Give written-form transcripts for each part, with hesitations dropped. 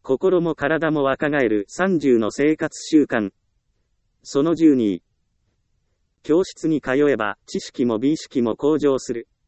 心も体も若返る30の生活習慣。その12。教室に通えば、知識も美意識も向上する。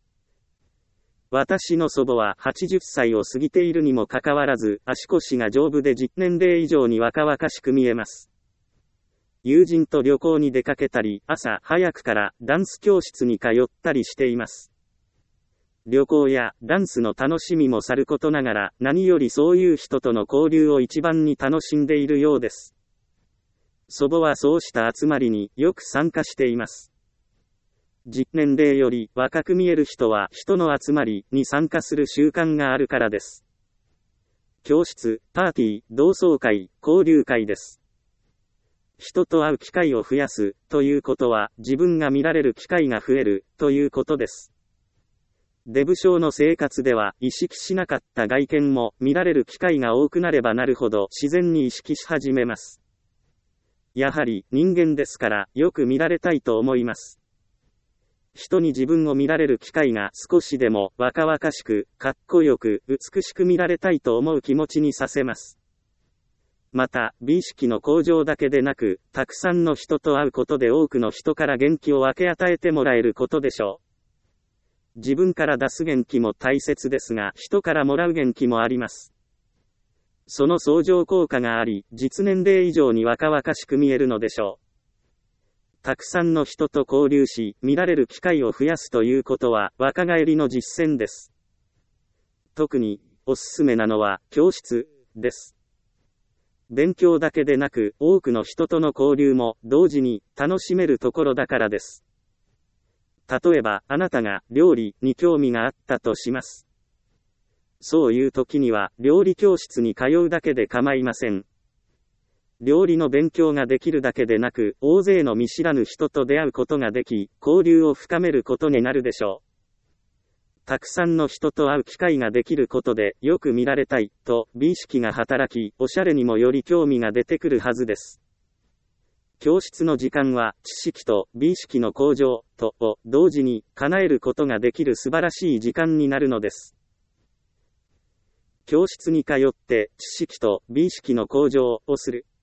私の祖母は80歳を過ぎているにもかかわらず、足腰が丈夫で実年齢以上に若々しく見えます。友人と旅行に出かけたり、朝早くからダンス教室に通ったりしています。旅行やダンスの楽しみもさることながら、何よりそういう人との交流を一番に楽しんでいるようです。祖母はそうした集まりによく参加しています。実年齢より若く見える人は人の集まりに参加する習慣があるからです。教室、パーティー、同窓会、交流会です。人と会う機会を増やすということは自分が見られる機会が増えるということです。デブ症の生活では意識しなかった外見も見られる機会が多くなればなるほど自然に意識し始めます。やはり人間ですからよく見られたいと思います。人に自分を見られる機会が少しでも若々しく、かっこよく、美しく見られたいと思う気持ちにさせます。また、美意識の向上だけでなく、たくさんの人と会うことで多くの人から元気を分け与えてもらえることでしょう。自分から出す元気も大切ですが、人からもらう元気もあります。その相乗効果があり、実年齢以上に若々しく見えるのでしょう。たくさんの人と交流し、見られる機会を増やすということは、若返りの実践です。特に、おすすめなのは、教室、です。勉強だけでなく、多くの人との交流も、同時に、楽しめるところだからです。例えば、あなたが、料理に興味があったとします。そういう時には、料理教室に通うだけで構いません。料理の勉強ができるだけでなく、大勢の見知らぬ人と出会うことができ、交流を深めることになるでしょう。たくさんの人と会う機会ができることで、よく見られたい、と、美意識が働き、おしゃれにもより興味が出てくるはずです。教室の時間は、知識と美意識の向上、と、を、同時に、叶えることができる素晴らしい時間になるのです。教室に通って、知識と美意識の向上をする。